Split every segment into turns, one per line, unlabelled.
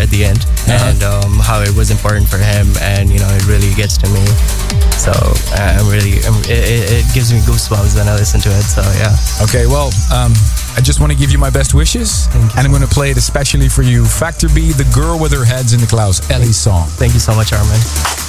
at the end, and how it was important for him, and it really gets to me. So it gives me goosebumps when I listen to it. So yeah.
Okay, well, I just want to give you my best wishes, and I'm going to play it especially for you. Factor B, The Girl with Her Heads in the Clouds, Ellie's song.
Thank you so much, Armin.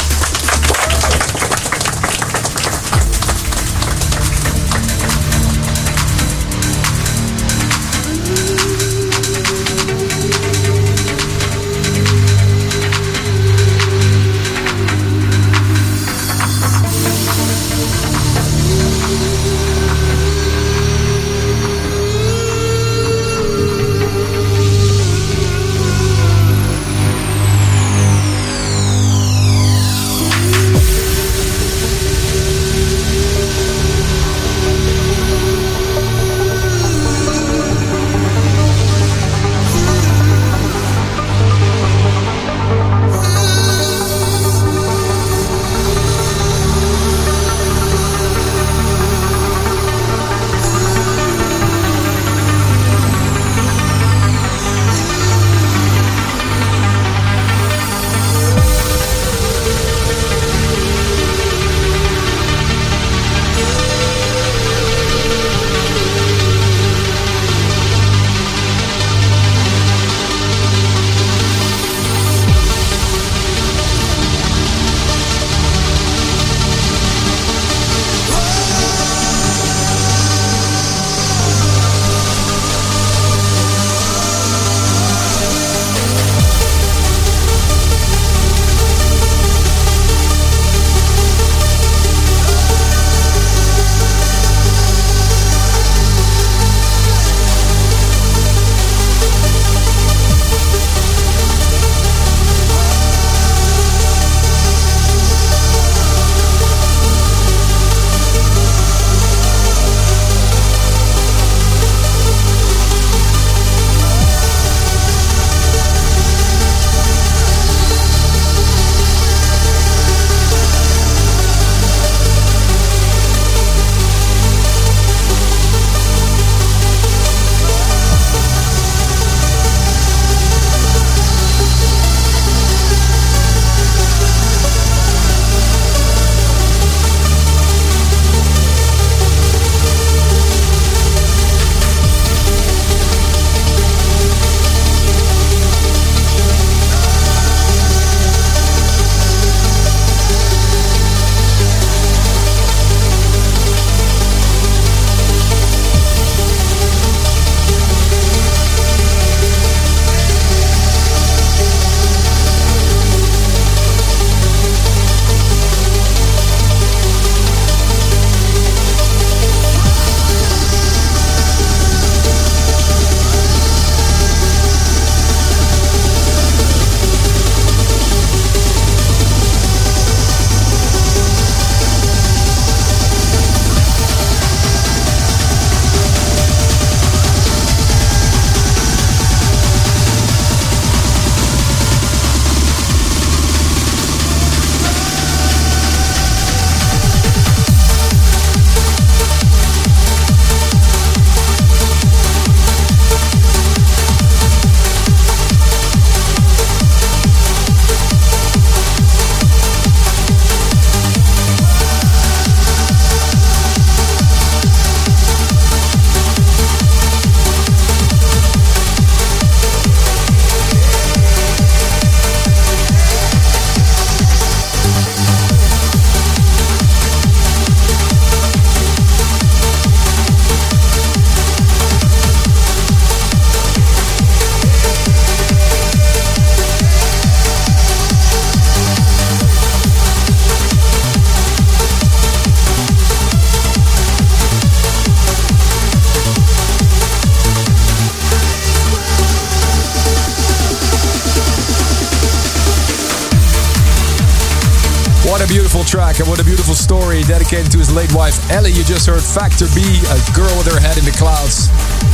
What a beautiful track and what a beautiful story dedicated to his late wife Ellie. You just heard Factor B, A Girl with Her Head in the Clouds.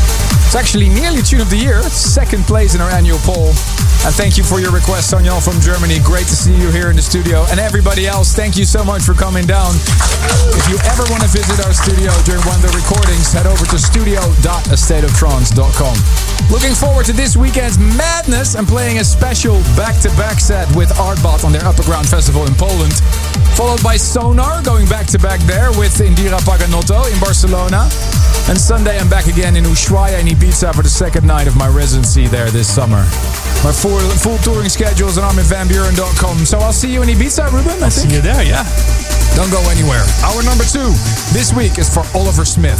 It's actually nearly Tune of the Year, second place in our annual poll. And thank you for your request, Sonja from Germany. Great to see you here in the studio. And everybody else, thank you so much for coming down. If you ever want to visit our studio during one of the recordings, head over to studio.astateoftrance.com. Looking forward to this weekend's madness and playing a special back-to-back set with Artbot on their Upper Ground Festival in Poland. Followed by Sonar, going back-to-back there with Indira Paganotto in Barcelona. And Sunday I'm back again in Ushuaia in Ibiza for the second night of my residency there this summer. My full touring schedule is on ArminVanBuren.com. So I'll see you in Ibiza, Ruben, I think.
See you there, yeah.
Don't go anywhere. Hour number 2 this week is for Oliver Smith.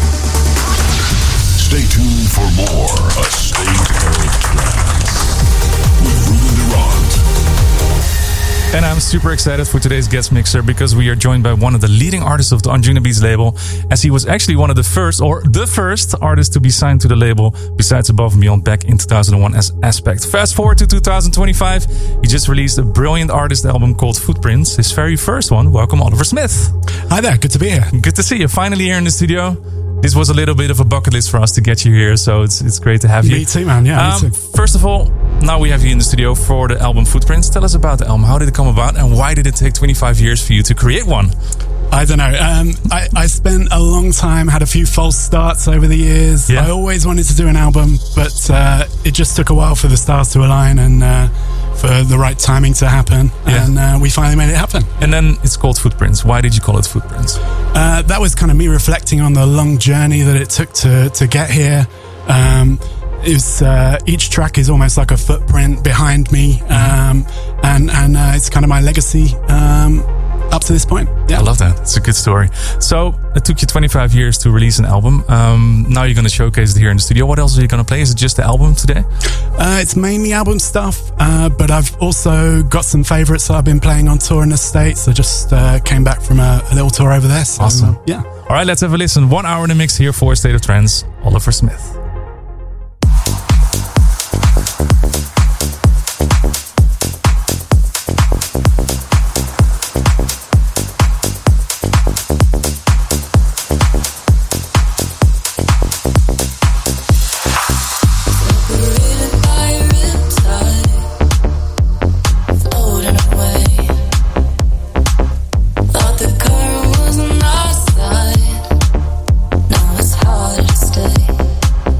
Stay tuned for more A State of Trance with Ruben Durant.
And I'm super excited for today's guest mixer because we are joined by one of the leading artists of the Anjunabeats label, as he was actually one of the first artist to be signed to the label besides Above and Beyond back in 2001 as Aspect. Fast forward to 2025, he just released a brilliant artist album called Footprints, his very first one. Welcome, Oliver Smith.
Hi there, good to be here.
Good to see you. Finally here in the studio. This was a little bit of a bucket list for us to get you here, so it's great to have you.
Me too, man. Yeah, me too.
First of all, now we have you in the studio for the album Footprints. Tell us about the album. How did it come about, and why did it take 25 years for you to create one?
I don't know. I spent a long time, had a few false starts over the years.
Yeah.
I always wanted to do an album, but it just took a while for the stars to align and for the right timing to happen.
Yeah.
And we finally made it happen.
And then it's called Footprints. Why did you call it Footprints?
That was kind of me reflecting on the long journey that it took to get here. Each track is almost like a footprint behind me, and it's kind of my legacy up to this point. Yeah.
I love that. It's a good story. So it took you 25 years to release an album. Now you're going to showcase it here in the studio. What else are you going to play? Is it just the album today?
It's mainly album stuff, but I've also got some favorites that I've been playing on tour in the States. I just came back from a little tour over there. So,
awesome.
Yeah.
All right, let's have a listen. 1 hour in the mix here for State of Trance, Oliver Smith.
Now it's harder to stay.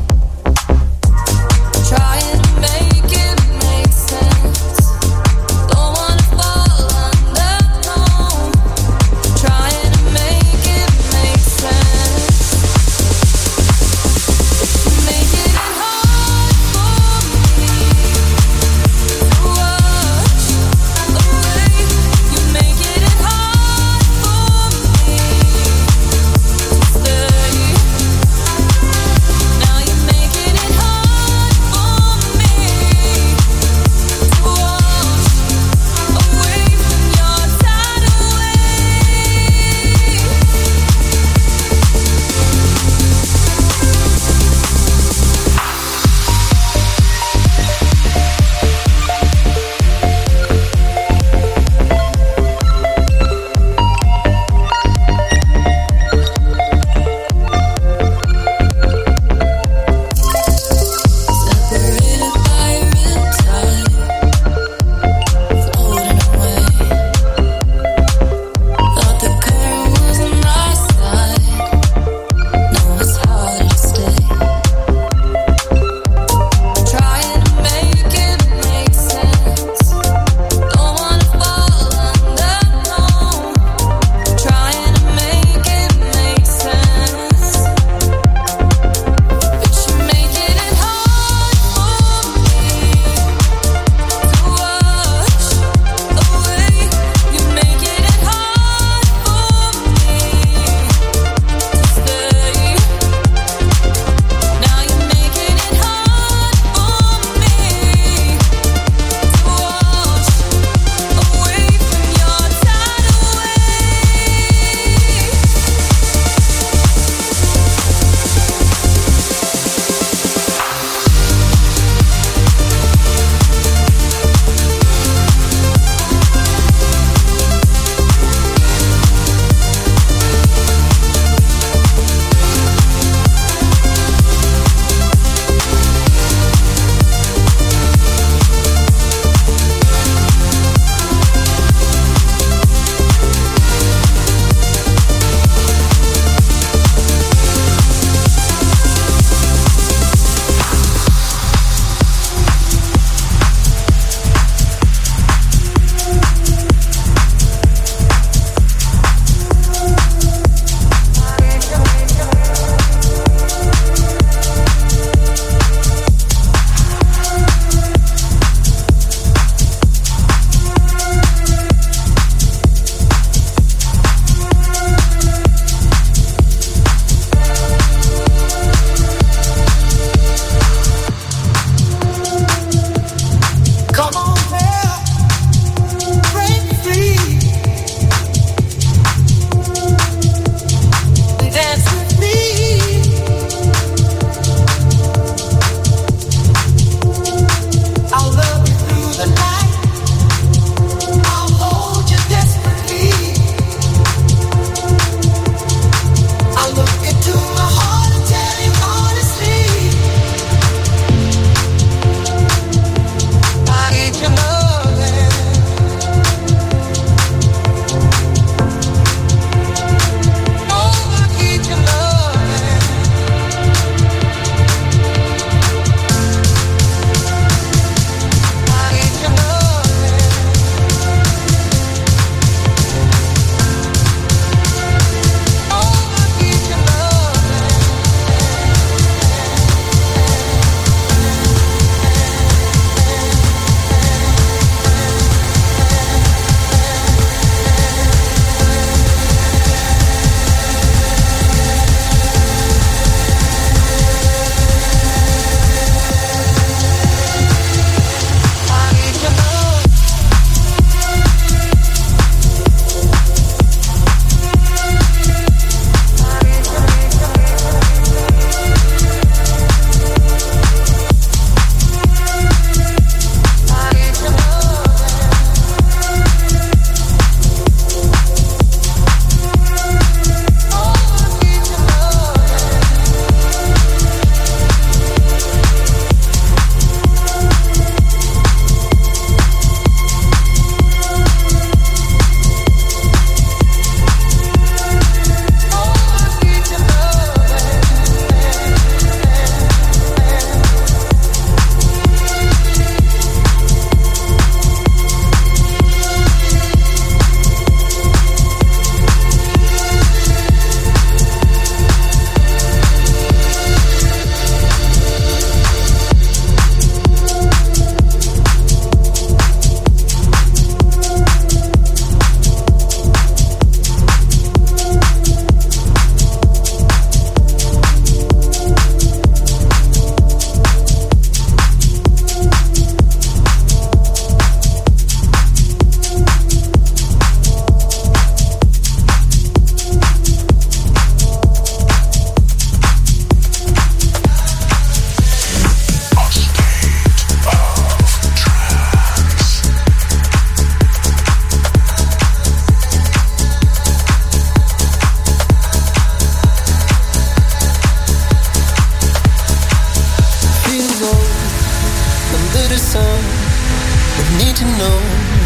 need to know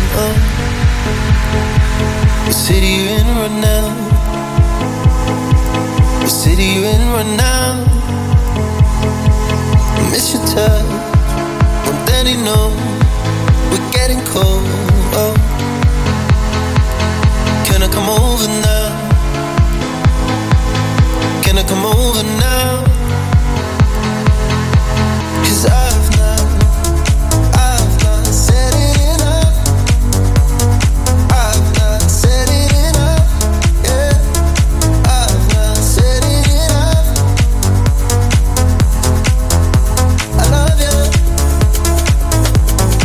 the city you're in right now. The city you're in right now. I miss your touch. Won't Danny know we're getting cold? Can I come over now? Can I come over now? 'Cause I've not said it enough. I've not said it enough. Yeah, I've not said it enough. I love you.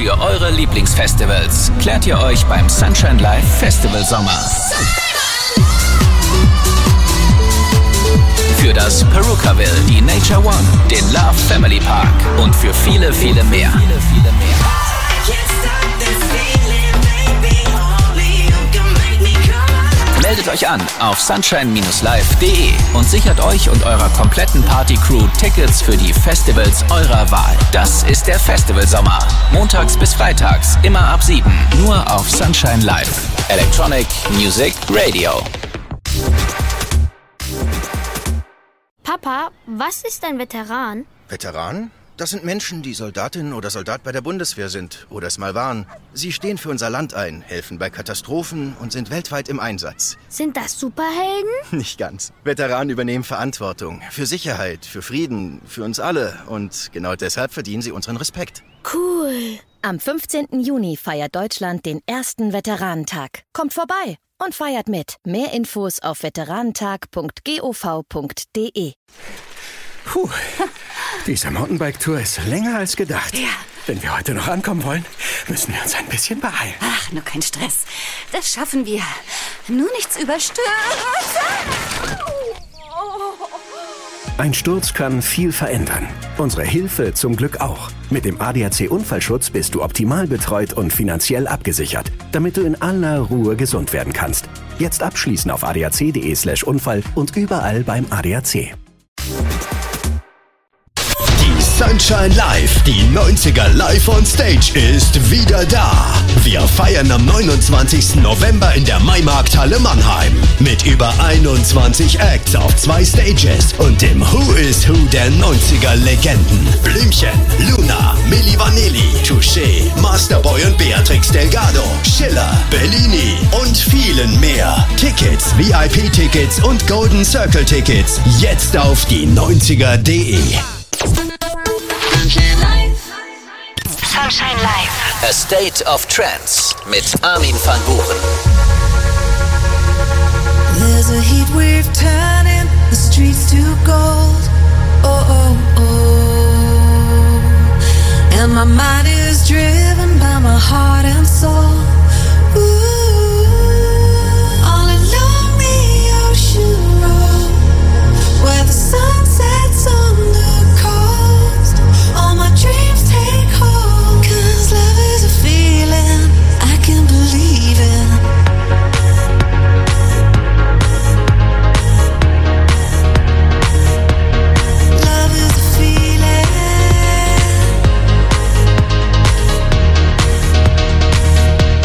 für eure Lieblingsfestivals klärt ihr euch beim Sunshine Live Festival Sommer. Für das Perukaville, die Nature One, den Love Family Park und für viele, viele mehr. Meldet euch an auf sunshine-live.de und sichert euch und eurer kompletten Party-Crew Tickets für die Festivals eurer Wahl. Das ist der Festivalsommer. Montags bis freitags, immer ab 7. Nur auf Sunshine Live. Electronic Music Radio.
Papa, was ist ein Veteran?
Veteran? Das sind Menschen, die Soldatin oder Soldat bei der Bundeswehr sind oder es mal waren. Sie stehen für unser Land ein, helfen bei Katastrophen und sind weltweit im Einsatz.
Sind das Superhelden?
Nicht ganz. Veteranen übernehmen Verantwortung für Sicherheit, für Frieden, für uns alle. Und genau deshalb verdienen sie unseren Respekt.
Cool.
Am 15. Juni feiert Deutschland den ersten Veteranentag. Kommt vorbei und feiert mit. Mehr Infos auf veteranentag.gov.de.
Puh, diese Mountainbike-Tour ist länger als gedacht.
Ja.
Wenn wir heute noch ankommen wollen, müssen wir uns ein bisschen beeilen.
Ach, nur kein Stress. Das schaffen wir. Nur nichts überstürzen.
Ein Sturz kann viel verändern. Unsere Hilfe zum Glück auch. Mit dem ADAC-Unfallschutz bist du optimal betreut und finanziell abgesichert, damit du in aller Ruhe gesund werden kannst. Jetzt abschließen auf adac.de/Unfall und überall beim ADAC.
Sunshine Live, die 90er live on Stage ist wieder da. Wir feiern am 29. November in der Maimarkthalle Mannheim mit über 21 Acts auf 2 Stages und dem Who is Who der 90er Legenden. Blümchen, Luna, Milli Vanilli, Touché, Masterboy und Beatrix Delgado, Schiller, Bellini und vielen mehr. Tickets, VIP-Tickets und Golden Circle Tickets jetzt auf die90er.de.
Sunshine Live. A State of Trance mit Armin van Buuren.
There's a heat wave turning the streets to gold. Oh, oh, oh. And my mind is driven by my heart and soul. Ooh. All along the ocean road, where the sun sets on the coast. All my dreams take hold, 'cause love is a feeling I can believe in. Love is a feeling.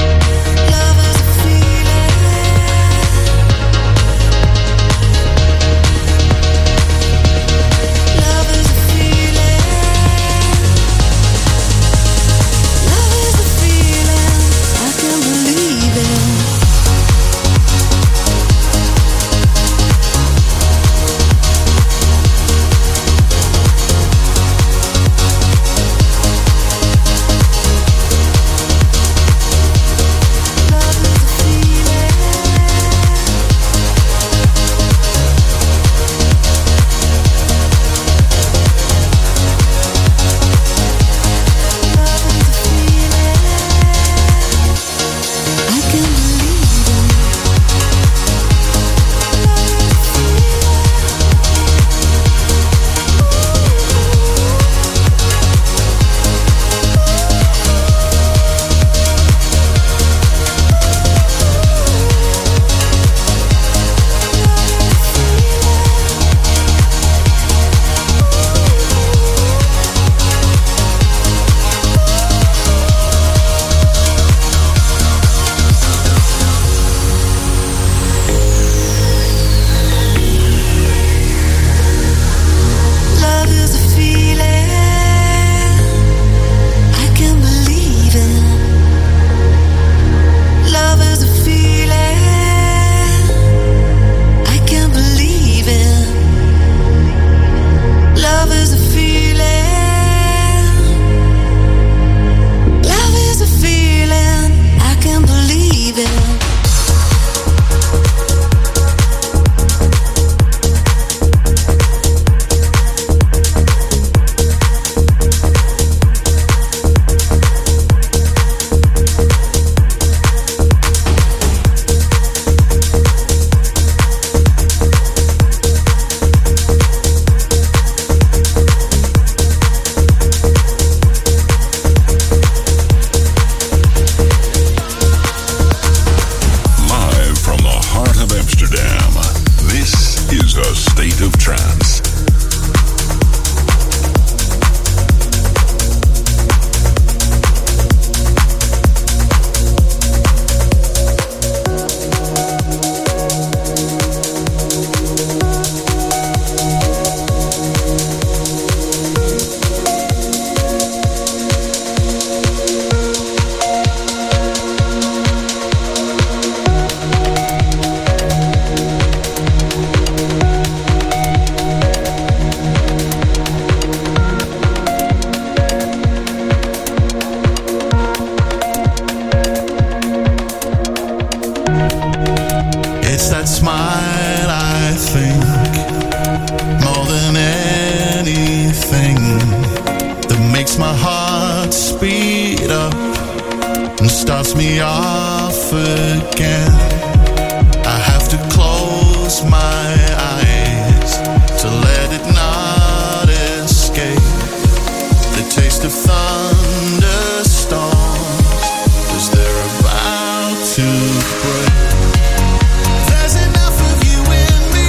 me off again. I have to close my eyes to let it not escape. The taste of thunderstorms as they're about to break. There's enough of you in me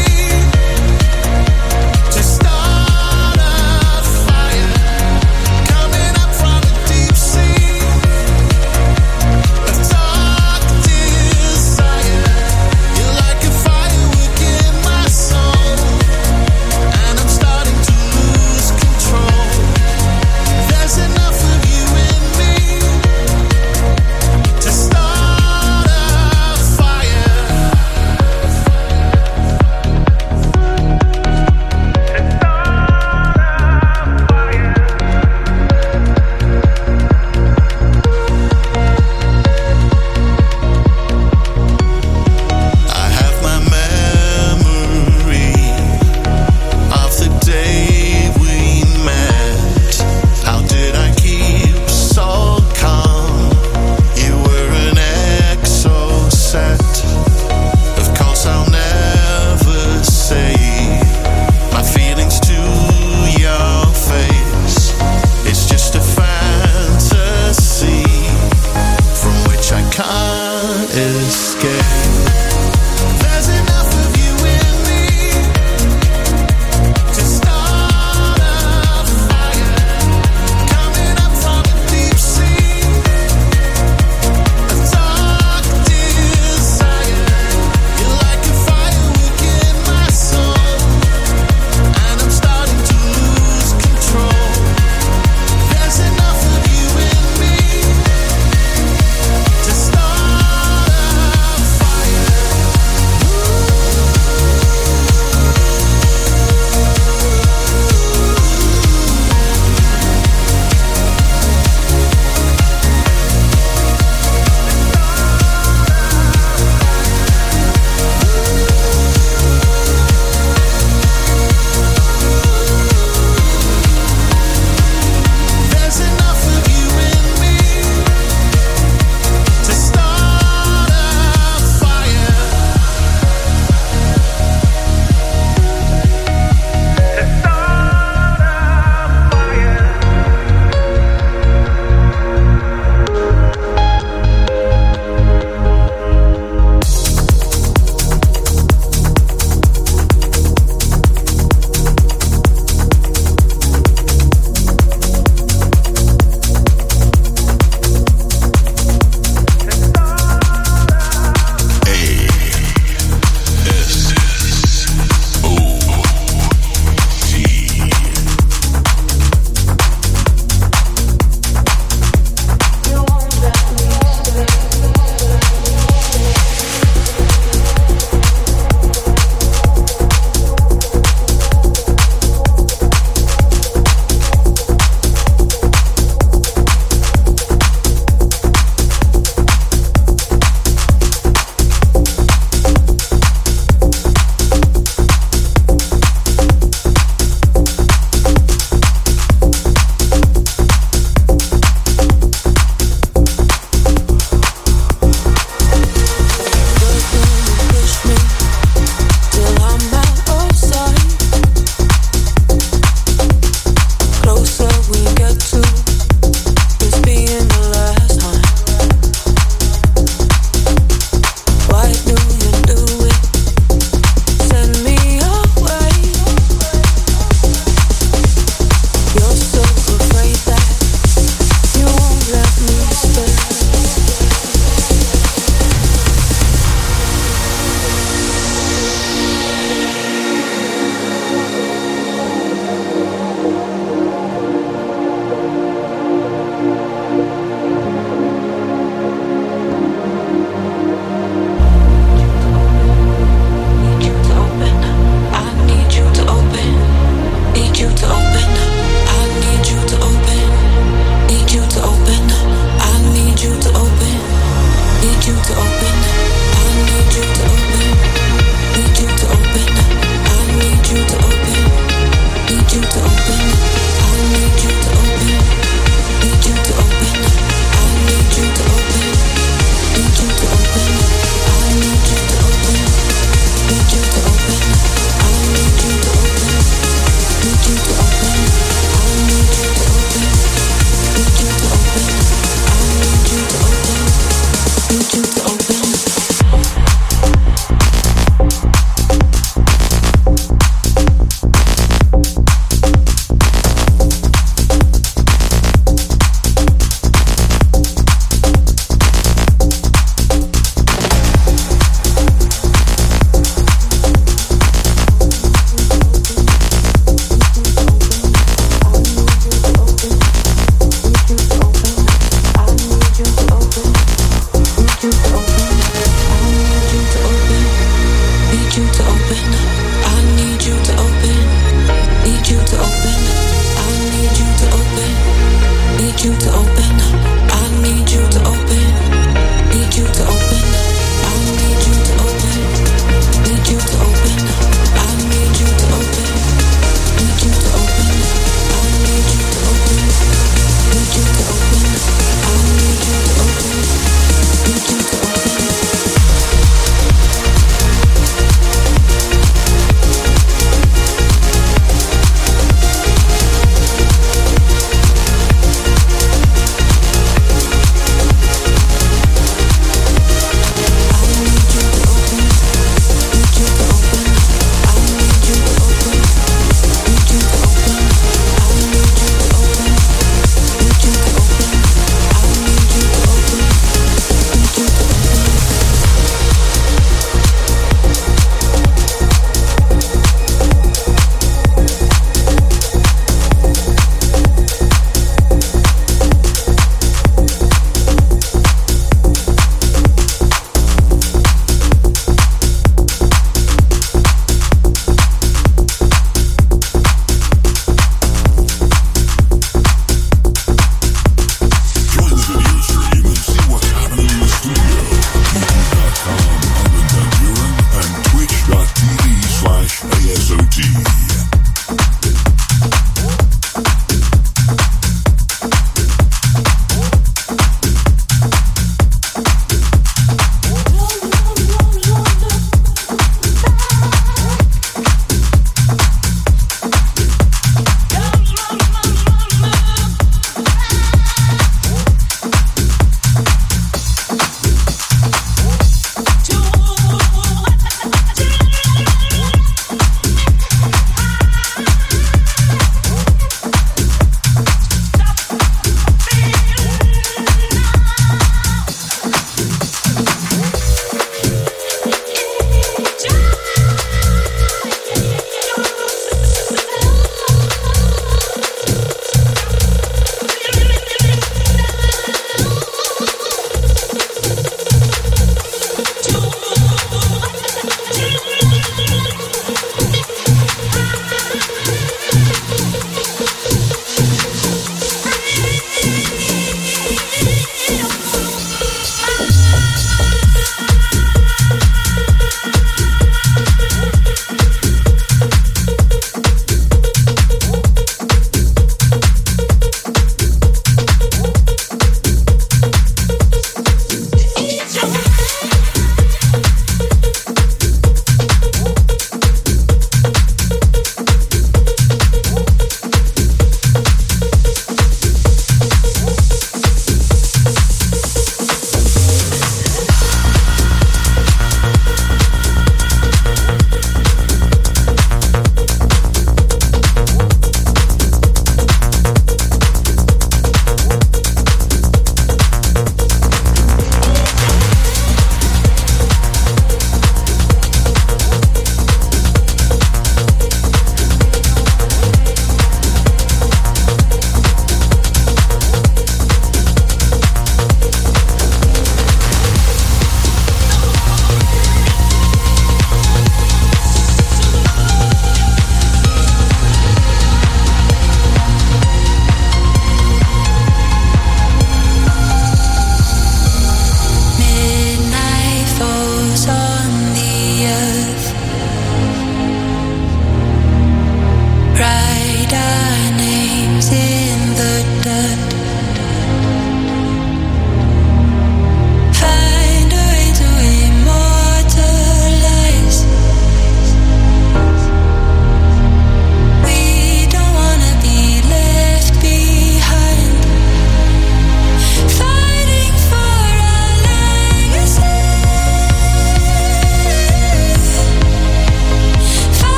to start a fire coming up from a deep sea of dark desire.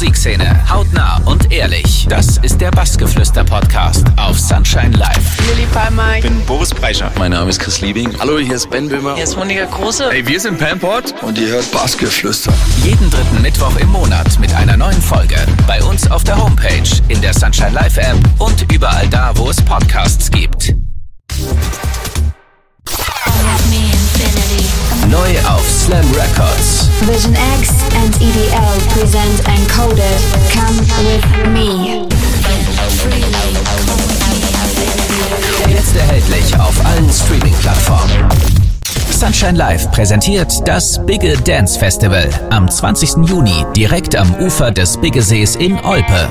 Musikszene, hautnah und ehrlich. Das ist der Bassgeflüster-Podcast auf Sunshine Live.
Lilly Palmer.
Ich bin Boris Breischer.
Mein Name ist Chris Liebing.
Hallo, hier ist Ben Böhmer.
Hier ist Monika Große.
Hey, wir sind Pamport.
Und ihr hört Bassgeflüster.
Jeden dritten Mittwoch im Monat mit einer neuen Folge. Bei uns auf der Homepage, in der Sunshine Live App und überall da, wo es Podcasts gibt. Neu auf Slam Records.
Vision X and EDL present Encoded. Come with me.
Jetzt erhältlich auf allen Streaming-Plattformen. Sunshine Live präsentiert das Bigge Dance Festival am 20. Juni direkt am Ufer des Biggesees in Olpe.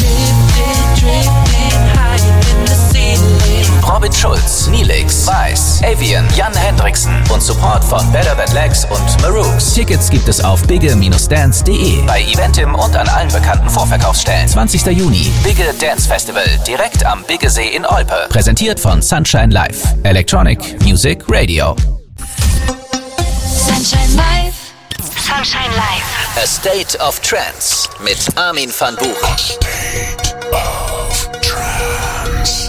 Robin Schulz, Nilix, Weiß, Avian, Jan Hendriksen und Support von Better Than Legs und Marooks. Tickets gibt es auf bigge-dance.de, bei Eventim und an allen bekannten Vorverkaufsstellen. 20. Juni, Bigge Dance Festival, direkt am Biggesee in Olpe. Präsentiert von Sunshine Live. Electronic Music Radio.
Sunshine Live. Sunshine Live.
A State of Trance mit Armin van Buuren.
A State of Trance.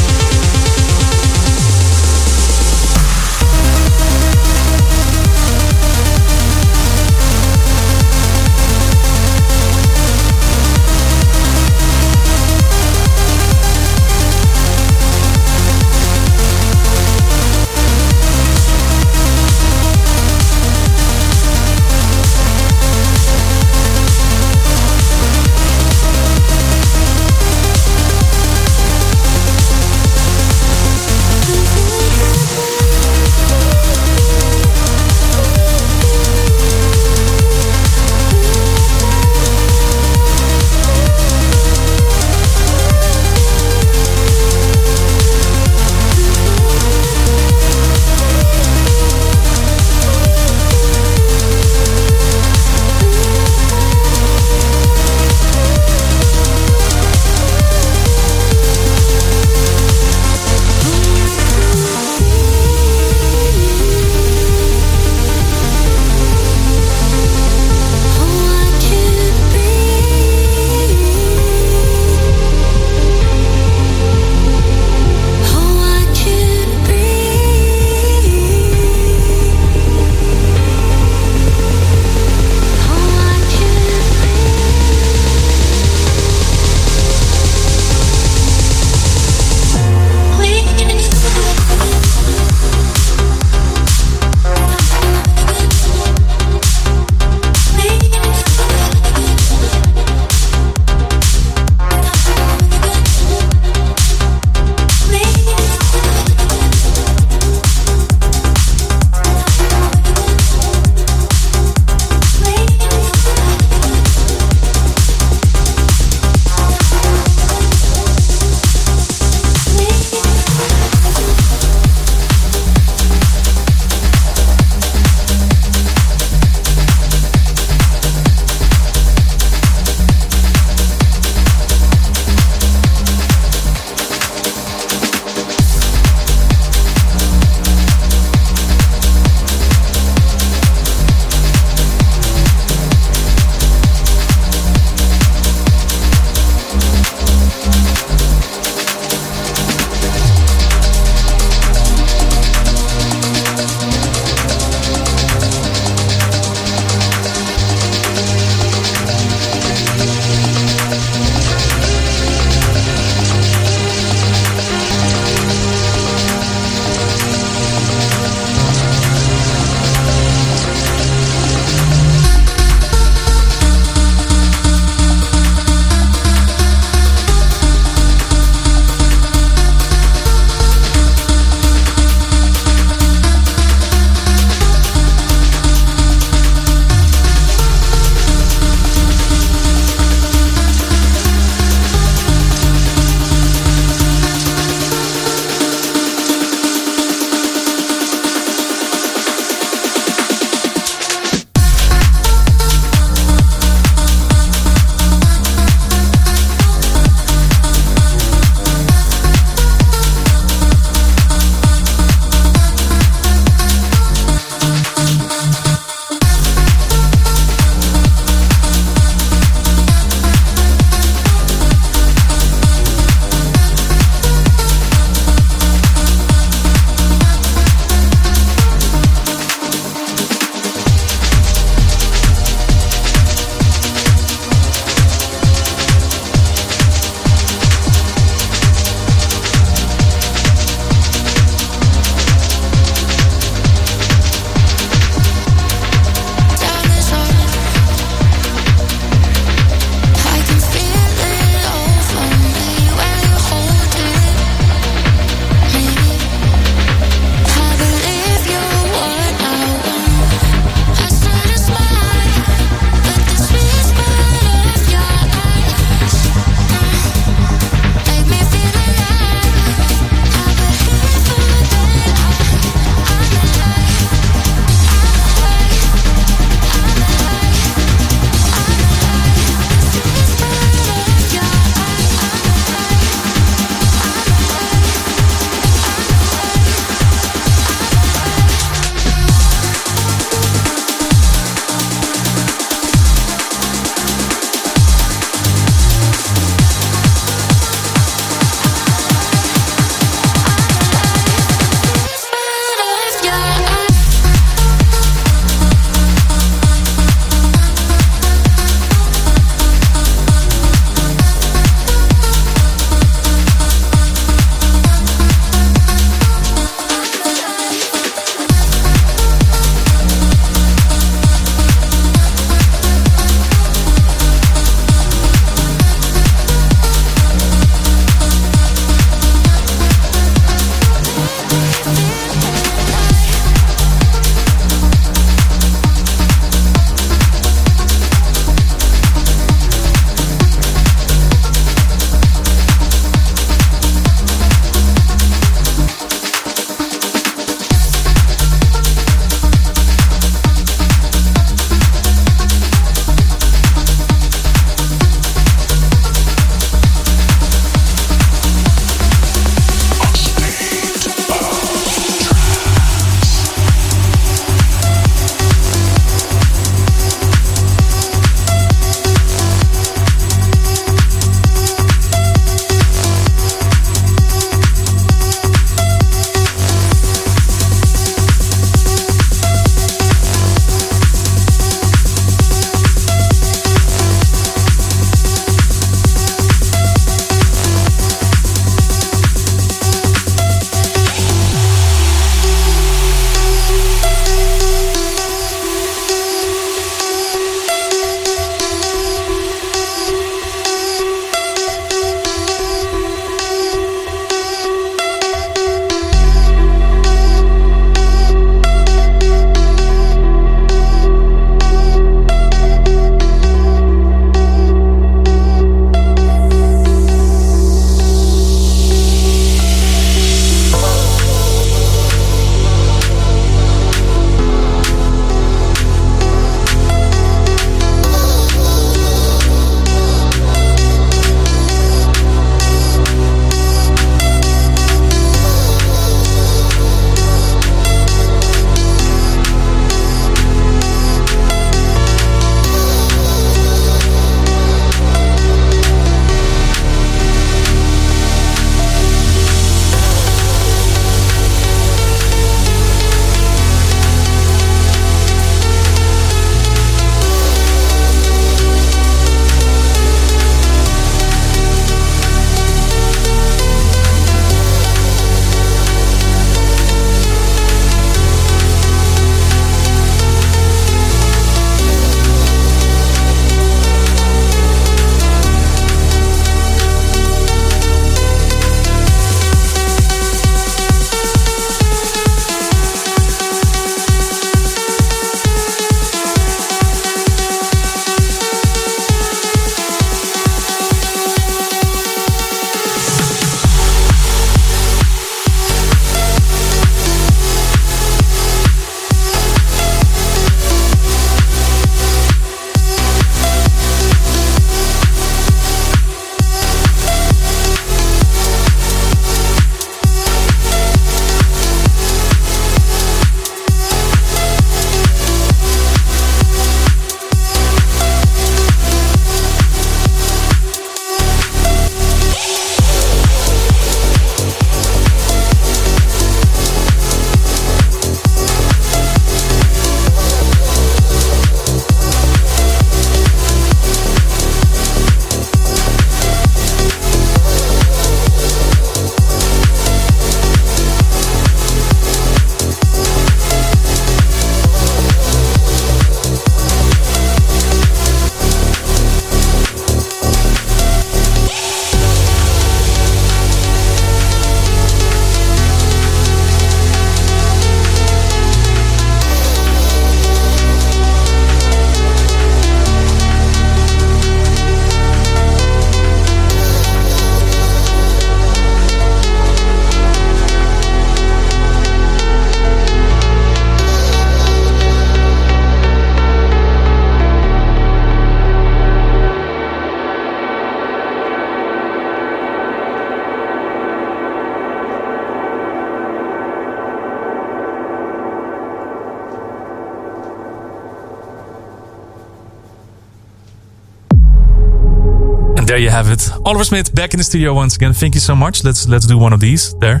There you have it. Oliver Smith back in the studio once again. Thank you so much. Let's do one of these there.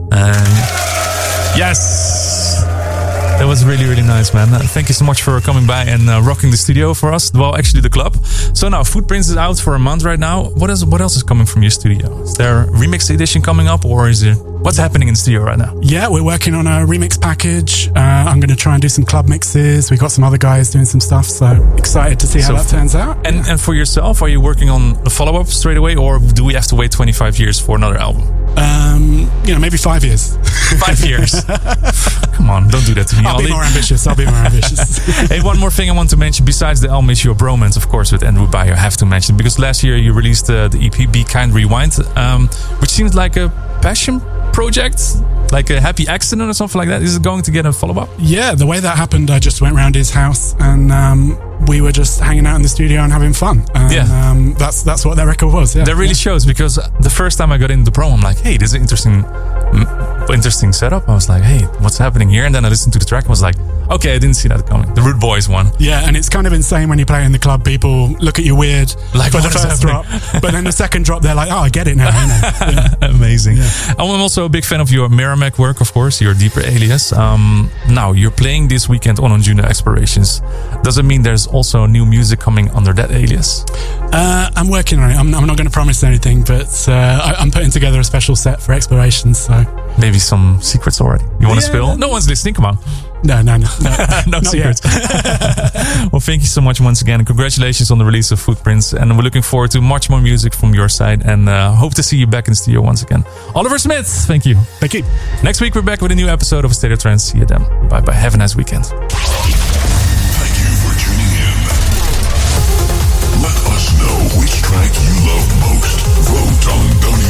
Yes. That was really, really nice, man. Thank you so much for coming by and rocking the studio for us. Well, actually the club. So now Footprints is out for a month right now. What else is coming from your studio? Is there a remix edition coming up, or is it what's happening in the studio right now?
Yeah, we're working on a remix package. I'm going to try and do some club mixes. We got some other guys doing some stuff, so excited to see how that turns out.
And for yourself, are you working on a follow-up straight away, or do we have to wait 25 years for another album?
Maybe 5 years.
5 years. Come on, don't do that to me.
I'll be more ambitious.
Hey, one more thing I want to mention besides the album is your bromance, of course, with Andrew Bayer. I have to mention, because last year you released the EP Be Kind Rewind, which seems like a passion project, like a happy accident or something like that. Is it going to get a follow-up?
Yeah, the way that happened, I just went round his house and we were just hanging out in the studio and having fun. And, that's what that record was. Yeah.
That really shows, because the first time I got into the promo, I'm like, hey, this is an interesting setup. I was like, hey, what's happening here? And then I listened to the track and was like, okay, I didn't see that coming. The Rude Boys one.
Yeah, and it's kind of insane when you play in the club. People look at you weird
like,
for the first drop, but then the second drop, they're like, oh, I get it now. Yeah.
Amazing. Yeah. I'm also a big fan of your Merrimack work, of course, your Deeper alias. Now, you're playing this weekend on Juno Explorations. Does it mean there's also new music coming under that alias?
I'm working on it. I'm not going to promise anything, but I'm putting together a special set for Explorations. So
maybe some secrets already. You want to spill? No one's listening. Come on.
No.
No secrets. Well, thank you so much once again. Congratulations on the release of Footprints. And we're looking forward to much more music from your side. And hope to see you back in the studio once again. Oliver Smith, thank you.
Thank you.
Next week, we're back with a new episode of A State of Trance. See you then. Bye-bye. Have a nice weekend.
Thank you for tuning in. Let us know which track you love most. Vote on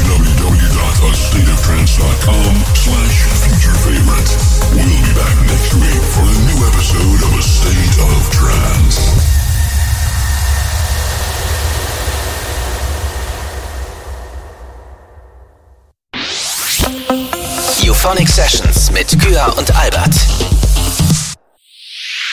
www.astateoftrance.com/futurefavorites. We'll be back next week for a new episode of A State of Trance.
Euphonic Sessions mit Kya und Albert.